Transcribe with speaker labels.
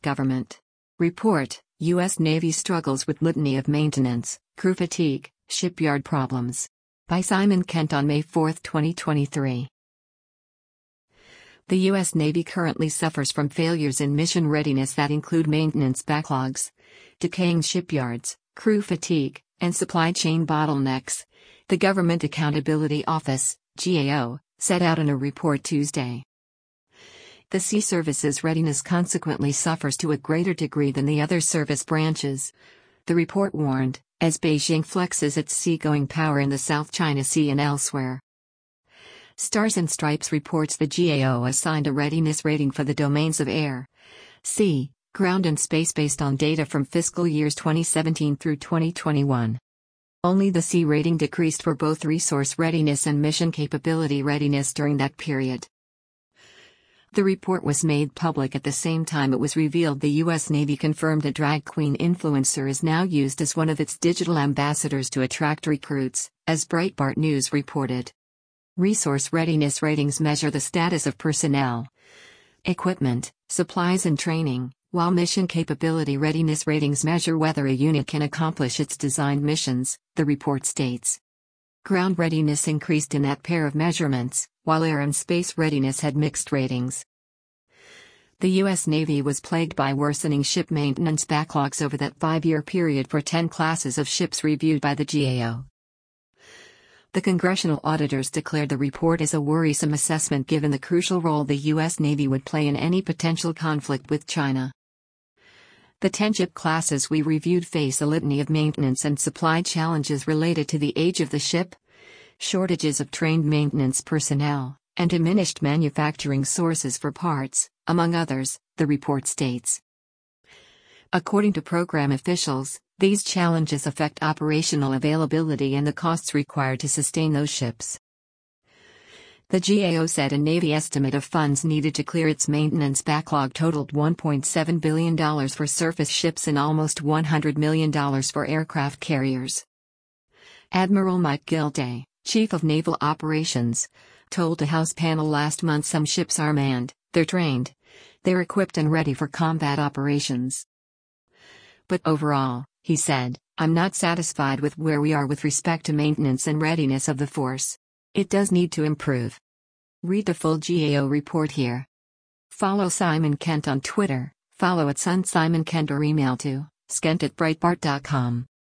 Speaker 1: Government. Report, U.S. Navy struggles with litany of maintenance, crew fatigue, shipyard problems. By Simon Kent on May 4, 2023. The U.S. Navy currently suffers from failures in mission readiness that include maintenance backlogs, decaying shipyards, crew fatigue, and supply chain bottlenecks, the Government Accountability Office, GAO, set out in a report Tuesday. The Sea Service's readiness consequently suffers to a greater degree than the other service branches, the report warned, as Beijing flexes its seagoing power in the South China Sea and elsewhere. Stars and Stripes reports the GAO assigned a readiness rating for the domains of air, sea, ground and space based on data from fiscal years 2017 through 2021. Only the sea rating decreased for both resource readiness and mission capability readiness during that period. The report was made public at the same time it was revealed the U.S. Navy confirmed a drag queen influencer is now used as one of its digital ambassadors to attract recruits, as Breitbart News reported. Resource readiness ratings measure the status of personnel, equipment, supplies and training, while mission capability readiness ratings measure whether a unit can accomplish its designed missions, the report states. Ground readiness increased in that pair of measurements, while air and space readiness had mixed ratings. The U.S. Navy was plagued by worsening ship maintenance backlogs over that 5-year period for 10 classes of ships reviewed by the GAO. The congressional auditors declared the report as a worrisome assessment given the crucial role the U.S. Navy would play in any potential conflict with China. The 10 ship classes we reviewed face a litany of maintenance and supply challenges related to the age of the ship, shortages of trained maintenance personnel, and diminished manufacturing sources for parts, among others, the report states. According to program officials, these challenges affect operational availability and the costs required to sustain those ships. The GAO said a Navy estimate of funds needed to clear its maintenance backlog totaled $1.7 billion for surface ships and almost $100 million for aircraft carriers. Admiral Mike Gilday, Chief of Naval Operations, told a House panel last month some ships are manned, they're trained, they're equipped and ready for combat operations. But overall, he said, I'm not satisfied with where we are with respect to maintenance and readiness of the force. It does need to improve. Read the full GAO report here. Follow Simon Kent on Twitter, follow @SunSimonKent or email to skent@breitbart.com.